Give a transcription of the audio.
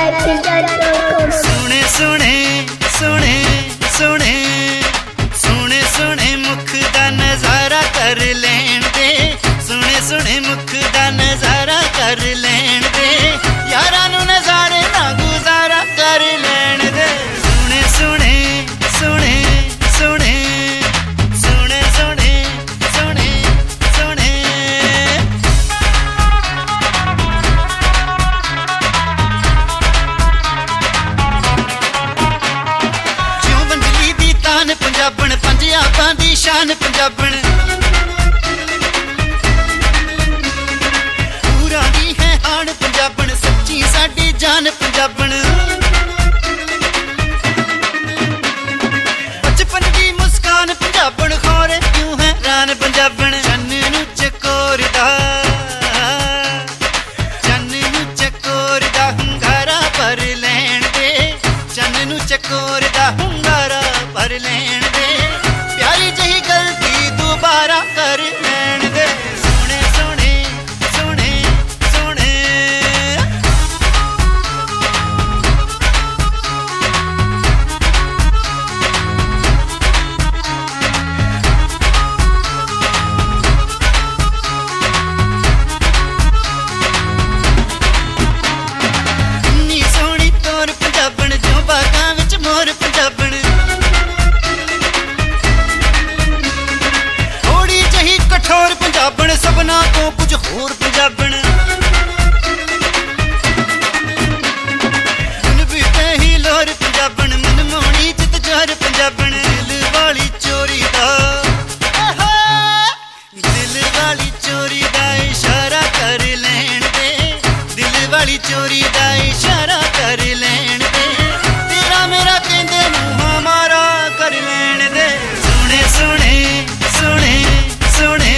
सोने सोने सोने सोने सोने सोने मुख दा नजारा कर लेन दे, सोने सोने मुख दा नजारा कर लेन दे, यारा नू नजारे ना गुजारा कर लेन दे। सोने सोने सोने सोने सोने सोने सोने सोने क्यों बंदली दी तान पंजाबन, पंज आपां दी शान पंजाबन, पूरा दी है हाण पंजाबन, सच्ची साडी जान पंजाबन। बचपन दी मुस्कान पंजाबन, खोरे क्यों है रान पंजाबन। चन्न नू चकोरदा, चन्न नू चकोरदा हुंगारा भर लैण दे, चन्न नू चकोरदा हुंगारा भर लैण दे, प्यारी जही गलती दोबारा कर लैण दे। सोने सोने सोने सोने नी सोहनी तोर पंजाबन, जो बागां विच मोर पंजाबन, थोड़ी जही कठोर पंजाबन, सबना तो कुछ होर पंजाबन। मन भी ही लोर पंजाबन, मन मोहनी चित जोर पंजाबन, दिल वाली चोरी दा, दिल वाली चोरी दा इशारा कर लैण दे, दिल वाली चोरी दा इशारा कर लैण दे, तेरा मेरा कहंदे नू हमारा कर लैण दे। सोने सोने सोने सोने